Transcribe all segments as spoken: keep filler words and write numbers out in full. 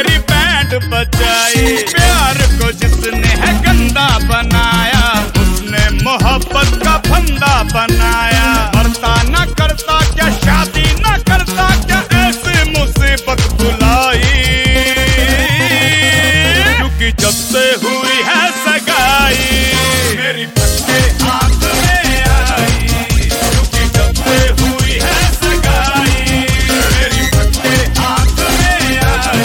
तेरी बैंड बजाई। प्यार को जिसने है गंदा बनाया, उसने मोहब्बत का फंदा बनाया। मरता ना करता क्या, शादी ना करता क्या, ऐसी मुसीबत बुलाई। क्योंकि जब से हुई है सगाई, मेरी फटके हाथ में आई। क्योंकि जब से हुई है सगाई, मेरी फटके हाथ में आई।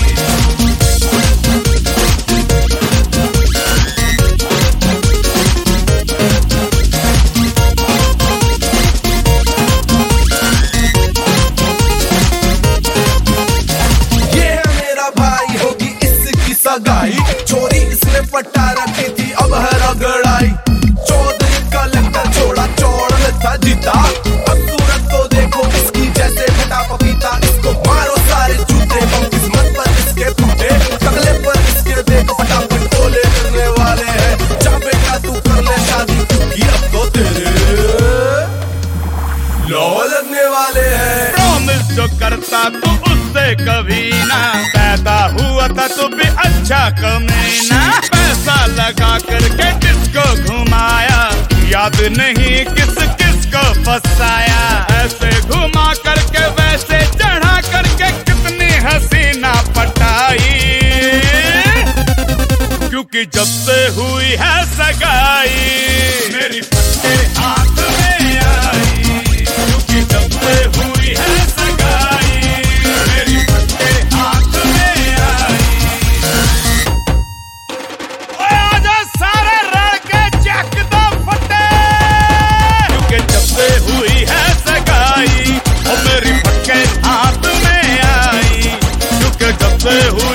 ये है मेरा भाई, होगी इसकी सगाई। चोरी इसने पटा रखी थी, अब है रगड़ाई। चौधरी का लेक्चर छोड़ा, चौड़ था जीता। अब सूरत तो देखो इसकी, जैसे फटा पपीता। इसको मारो सारे जूते, बम किस्मत पर इसके फूटे। तगले पर इसके देखो फटाफट टोले करने वाले हैं। जा बेटा तू कर ले शादी, क्योंकि अब तो तेरे लौ लगने वाले हैं। प्रॉमिस जो करता तू उससे कभी ना, पैदा हुआ था तू भी अच्छा कमीना। पैसा लगा करके किसको घुमाया, याद नहीं किस किस को फंसाया। ऐसे घुमा करके वैसे चढ़ा करके कितनी हसीना पटाई। क्योंकि जब से हुई है सगाई, मेरी फटके हाथ में आई। क्योंकि जब से हुई है सगाई, मेरी फटके हाथ में आई। ओए आजा सारे लड़के चक दो फटे। क्योंकि जब से हुई है सगाई, ओ मेरी फटके हाथ में आई। क्योंकि जब से हुई